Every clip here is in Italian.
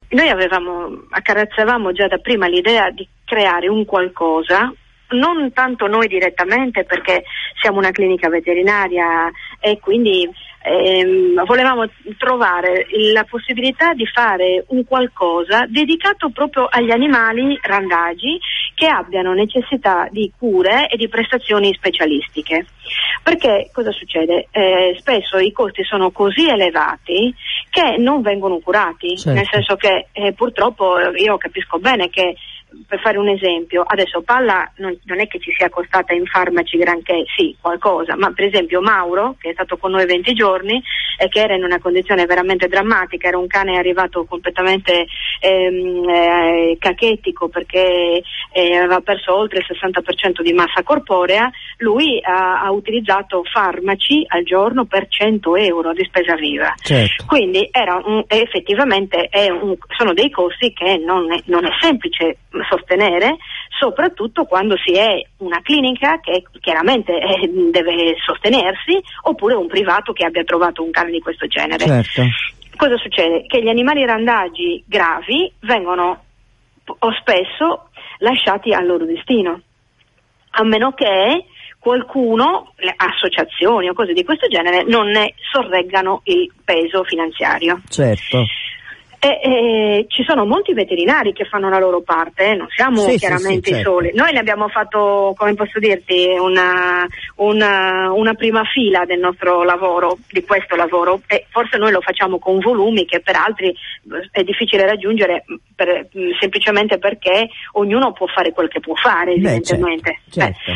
noi accarezzavamo già da prima l'idea di creare un qualcosa, non tanto noi direttamente perché siamo una clinica veterinaria e quindi volevamo trovare la possibilità di fare un qualcosa dedicato proprio agli animali randagi che abbiano necessità di cure e di prestazioni specialistiche. Perché cosa succede? Spesso i costi sono così elevati che non vengono curati, certo. Nel senso che purtroppo io capisco bene che, per fare un esempio, adesso Palla non è che ci sia costata in farmaci granché, sì, qualcosa, ma per esempio Mauro, che è stato con noi 20 giorni e che era in una condizione veramente drammatica, era un cane arrivato completamente cachetico perché aveva perso oltre il 60% di massa corporea, lui ha utilizzato farmaci al giorno per 100 euro di spesa viva. Certo. Quindi effettivamente sono dei costi che non è semplice sostenere, soprattutto quando si è una clinica che chiaramente deve sostenersi, oppure un privato che abbia trovato un cane di questo genere. Certo. Cosa succede? Che gli animali randagi gravi vengono spesso lasciati al loro destino, a meno che qualcuno, le associazioni o cose di questo genere, non ne sorreggano il peso finanziario. Certo. Ci sono molti veterinari che fanno la loro parte, non siamo chiaramente i certo. soli. Noi ne abbiamo fatto, come posso dirti, una prima fila del nostro lavoro, di questo lavoro, e forse noi lo facciamo con volumi che per altri è difficile raggiungere semplicemente perché ognuno può fare quel che può fare, evidentemente. Certo.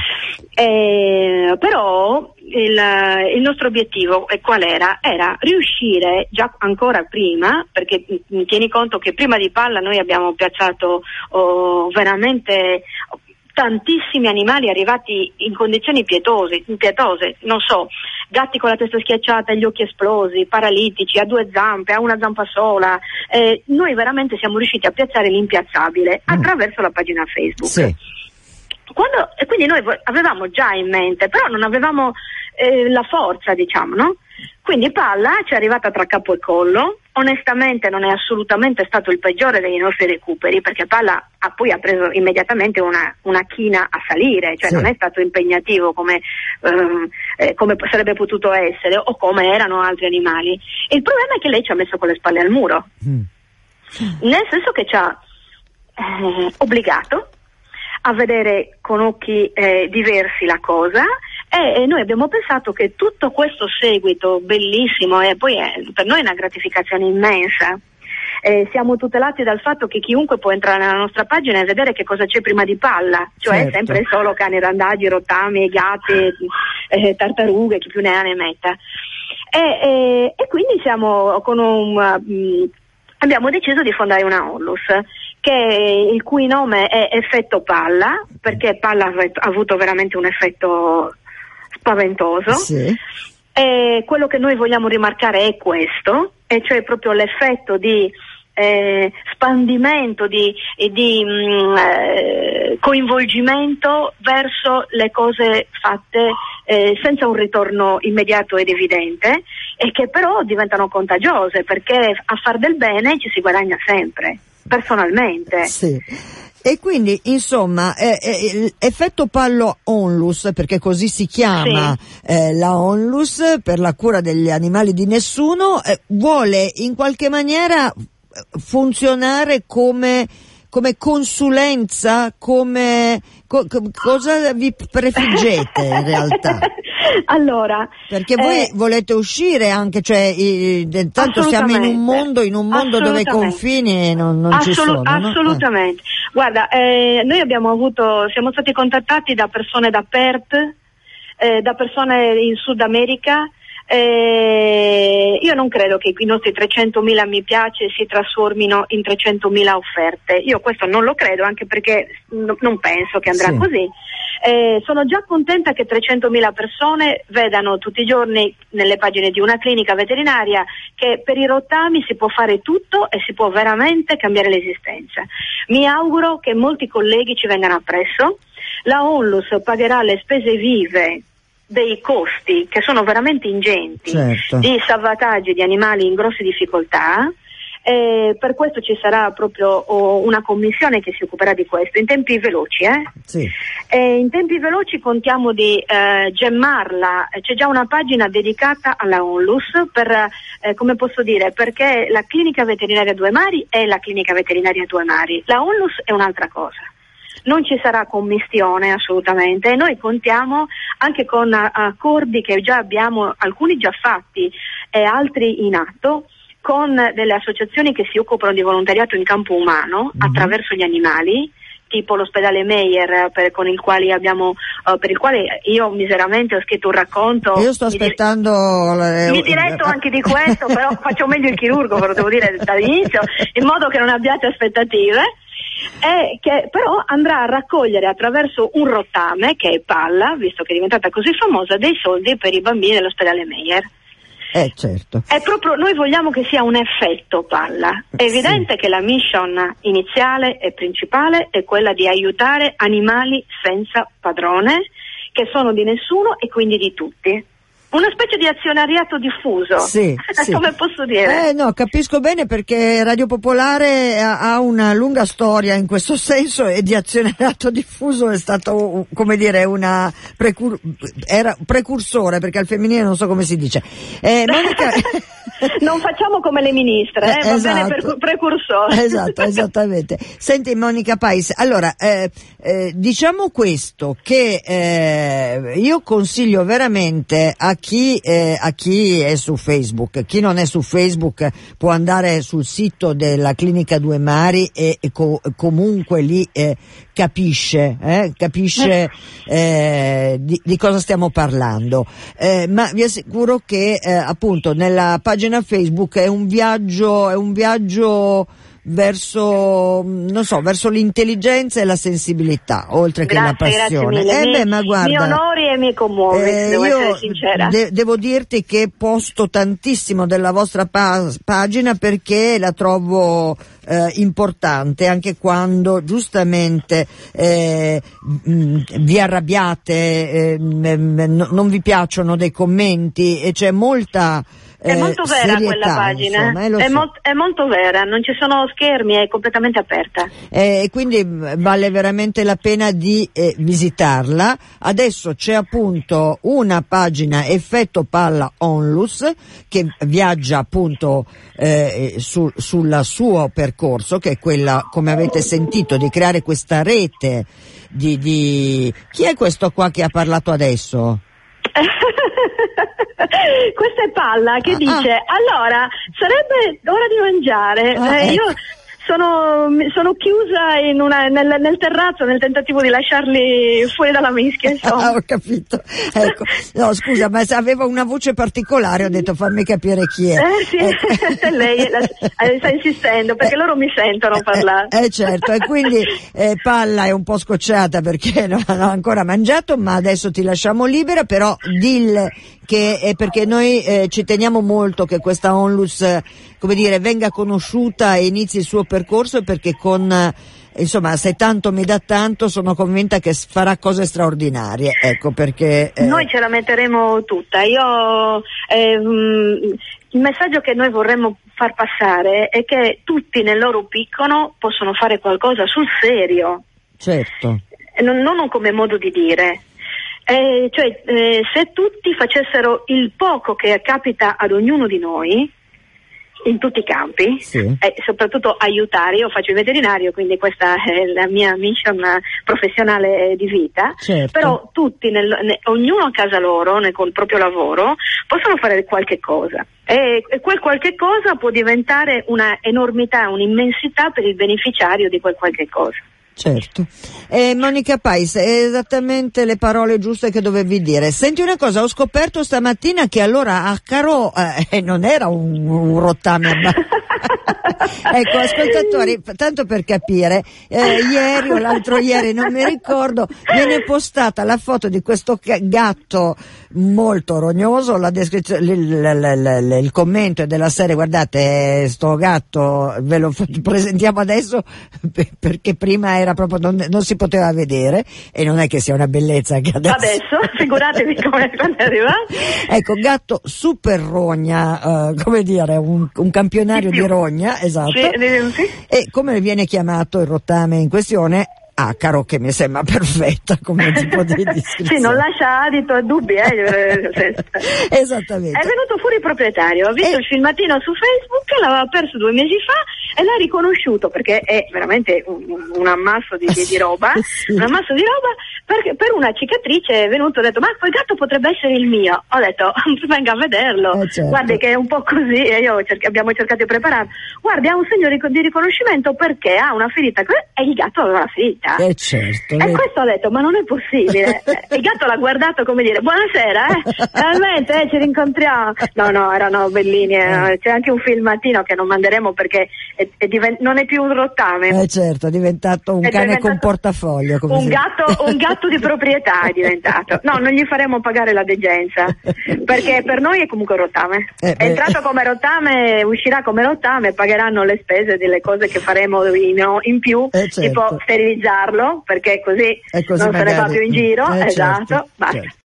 Però il nostro obiettivo qual era? Era riuscire già ancora prima, perché tieni conto che prima di Palla noi abbiamo piazzato veramente tantissimi animali arrivati in condizioni pietose, non so, gatti con la testa schiacciata, gli occhi esplosi, paralitici, a 2 zampe, a una zampa sola. Noi veramente siamo riusciti a piazzare l'impiazzabile attraverso la pagina Facebook. Sì. Quindi noi avevamo già in mente, però non avevamo la forza, diciamo, no? Quindi Palla ci è arrivata tra capo e collo. Onestamente non è assolutamente stato il peggiore dei nostri recuperi, perché Palla poi ha preso immediatamente una china a salire, cioè non è stato impegnativo come sarebbe potuto essere o come erano altri animali. Il problema è che lei ci ha messo con le spalle al muro, nel senso che ci ha obbligato a vedere con occhi diversi la cosa, e noi abbiamo pensato che tutto questo seguito bellissimo, e poi per noi è una gratificazione immensa. Siamo tutelati dal fatto che chiunque può entrare nella nostra pagina e vedere che cosa c'è prima di Palla, cioè sempre solo cani randagi, rottami, gatti, tartarughe, chi più ne ha ne metta. E quindi abbiamo deciso di fondare una onlus, il cui nome è Effetto Palla, perché Palla ha avuto veramente un effetto spaventoso. Sì. E quello che noi vogliamo rimarcare è questo, e cioè proprio l'effetto di spandimento, di coinvolgimento verso le cose fatte senza un ritorno immediato ed evidente, e che però diventano contagiose, perché a far del bene ci si guadagna sempre, personalmente. Sì. E quindi, insomma, Effetto Palla Onlus, perché così si chiama la Onlus, per la cura degli animali di nessuno, vuole in qualche maniera funzionare come consulenza, cosa vi prefiggete in realtà? Allora, perché voi volete uscire anche, cioè tanto siamo in un mondo dove i confini non ci sono, no? Assolutamente. Guarda, noi siamo stati contattati da persone da Perth, da persone in Sud America. Io non credo che i nostri 300.000 mi piace si trasformino in 300.000 offerte. Io questo non lo credo, anche perché non penso che andrà così. Sono già contenta che 300.000 persone vedano tutti i giorni nelle pagine di una clinica veterinaria che per i rottami si può fare tutto e si può veramente cambiare l'esistenza. Mi auguro che molti colleghi ci vengano appresso. La Onlus pagherà le spese vive dei costi che sono veramente ingenti, di salvataggio di animali in grosse difficoltà, Per questo ci sarà proprio una commissione che si occuperà di questo in tempi veloci. Sì. In tempi veloci contiamo di gemmarla. C'è già una pagina dedicata alla Onlus per, come posso dire, perché la clinica veterinaria Due Mari è la clinica veterinaria Due Mari, la Onlus è un'altra cosa. Non ci sarà commistione assolutamente e noi contiamo anche con accordi che già abbiamo, alcuni già fatti e altri in atto, con delle associazioni che si occupano di volontariato in campo umano attraverso gli animali, tipo l'ospedale Meyer per il quale io miseramente ho scritto un racconto. Io sto aspettando mi diretto anche di questo, però faccio meglio il chirurgo, ve lo devo dire dall'inizio, in modo che non abbiate aspettative. E che però andrà a raccogliere attraverso un rottame che è Palla, visto che è diventata così famosa, dei soldi per i bambini dell'ospedale Meyer. Certo. È proprio, noi vogliamo che sia un effetto Palla. È evidente che la mission iniziale e principale è quella di aiutare animali senza padrone, che sono di nessuno e quindi di tutti. Una specie di azionariato diffuso, sì. Come posso dire? No, capisco bene, perché Radio Popolare ha una lunga storia in questo senso, e di azionariato diffuso è stato, come dire, era precursore, perché al femminile non so come si dice. Monica... Non facciamo come le ministre, va esatto. bene, precursore. Esatto, esattamente. Senti Monica Pais, allora, diciamo questo, che io consiglio veramente a chi è su Facebook. Chi non è su Facebook può andare sul sito della Clinica Due Mari e comunque lì capisce di cosa stiamo parlando, ma vi assicuro che appunto nella pagina Facebook è un viaggio verso l'intelligenza e la sensibilità, oltre che la passione. Grazie mille. Ma guarda, mi onori e mi commuove, devo essere sincera. Devo dirti che posto tantissimo della vostra pagina, perché la trovo importante, anche quando giustamente vi arrabbiate, non vi piacciono dei commenti, e c'è molta è molto vera quella pagina, insomma, è molto vera, non ci sono schermi, è completamente aperta. E quindi vale veramente la pena di visitarla. Adesso c'è appunto una pagina Effetto Palla Onlus, che viaggia appunto sul suo percorso, che è quella, come avete sentito, di creare questa rete di... Chi è questo qua che ha parlato adesso? Questa è Palla che dice allora sarebbe ora di mangiare, io sono chiusa nel terrazzo nel tentativo di lasciarli fuori dalla mischia, insomma. Ho capito, ecco. No, scusa, ma se aveva una voce particolare ho detto fammi capire chi è. Sì, ecco. Lei sta insistendo perché loro mi sentono parlare. Certo, e quindi Palla è un po' scocciata perché non ha ancora mangiato, ma adesso ti lasciamo libera, però dille che è perché noi ci teniamo molto che questa Onlus, come dire, venga conosciuta e inizi il suo percorso, perché insomma, se tanto mi dà tanto, sono convinta che farà cose straordinarie, ecco perché... Noi ce la metteremo tutta. Il messaggio che noi vorremmo far passare è che tutti nel loro piccolo possono fare qualcosa sul serio. Certo. Non come modo di dire. Se tutti facessero il poco che capita ad ognuno di noi, in tutti i campi, sì. E soprattutto aiutare. Io faccio il veterinario, quindi questa è la mia mission professionale di vita, certo. Però tutti, ognuno a casa loro, col proprio lavoro, possono fare qualche cosa, e quel qualche cosa può diventare una enormità, un'immensità per il beneficiario di quel qualche cosa. Certo. Monica Pais, esattamente le parole giuste che dovevi dire. Senti una cosa, ho scoperto stamattina che allora Accaro non era un rottame. Ecco, ascoltatori, tanto per capire, ieri o l'altro ieri, non mi ricordo, viene postata la foto di questo gatto molto rognoso, la descrizione, il commento è della serie: guardate, sto gatto ve lo presentiamo adesso perché prima era proprio, non si poteva vedere, e non è che sia una bellezza anche adesso figuratevi come quando è arrivato. Ecco, gatto super rogna, come dire, un campionario di rogna, esatto. Sì. E come viene chiamato il rottame in questione? Acaro, che mi sembra perfetta come tipo di descrizione. Sì, non lascia adito a dubbi, Esattamente. È venuto fuori il proprietario, ha visto il filmatino su Facebook, l'aveva perso 2 mesi fa e l'ha riconosciuto, perché è veramente un ammasso di roba, sì. Un ammasso di roba, perché per una cicatrice è venuto e ha detto: ma quel gatto potrebbe essere il mio. Ho detto: venga a vederlo, certo. Guardi che è un po' così, e abbiamo cercato di prepararlo. Guardi, ha un segno di riconoscimento perché ha una ferita e il gatto aveva la ferita. Certo. E questo ho detto: ma non è possibile. Il gatto l'ha guardato come dire: buonasera, finalmente ci rincontriamo. No, erano bellini. C'è anche un filmatino che non manderemo perché non è più un rottame. Certo, è diventato un cane con portafoglio. Come un gatto di proprietà è diventato. No, non gli faremo pagare la degenza, perché per noi è comunque rottame. È entrato come rottame, uscirà come rottame, pagheranno le spese delle cose che faremo in più, certo. Tipo sterilizzarlo, perché così non se ne va più in giro. Esatto. Certo.